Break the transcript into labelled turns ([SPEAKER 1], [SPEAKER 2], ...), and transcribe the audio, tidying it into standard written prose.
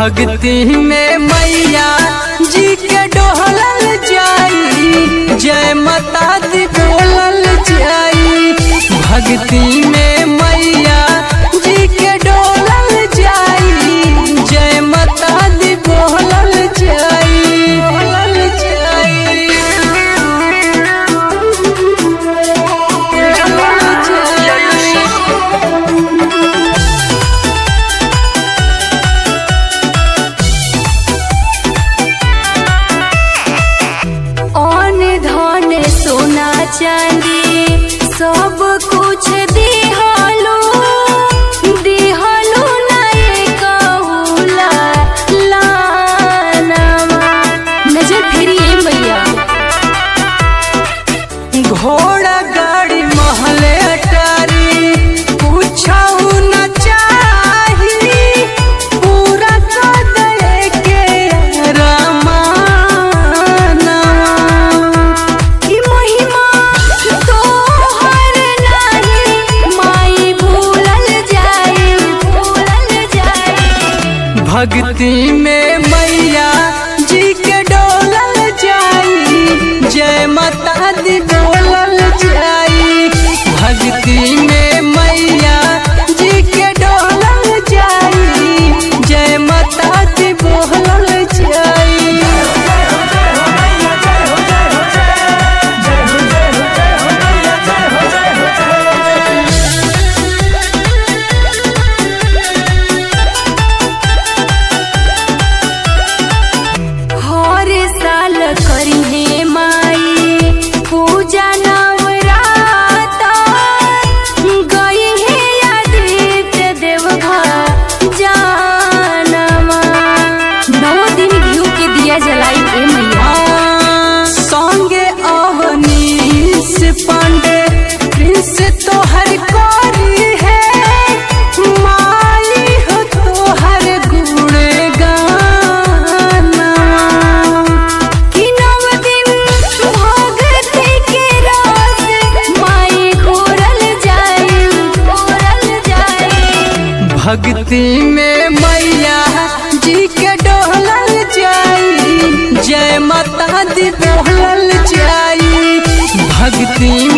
[SPEAKER 1] भक्ति में मैया जी के डोहलल जाई, जय माता दी बोलल जाई। भक्ति में मैया जी के डोलल जाई, जय माता दी बोलल जाई, बोलल जाई,
[SPEAKER 2] सोना चांदी सब कुछ दिहलो दिहलो नाये कहूला लानवा। नजर फेरिए मैया।
[SPEAKER 1] घोड़ा गाड़ी महले अटारी पूछाऊ न चाही, पूरा कर दे के रमानवा। भक्ति में मैया जी के डोलल जाई, जय माता दी बोलल जाई। भक्ति में मैया जी के डोलल जाई, जय माता दी बोलल जाई।
[SPEAKER 2] करिहे माई पूजा नवराता, गई है आदित्य देव जानवा। 9 दिन घिउ के दिया जलाई ए मैया।
[SPEAKER 1] संगे अवनीश पांडे प्रिंस तोहर कोरी है, माई हो तोहर गुण गाना। भक्ति में मैया जी के डोहलल जाई, जय माता दी बोलल जाई। भक्ति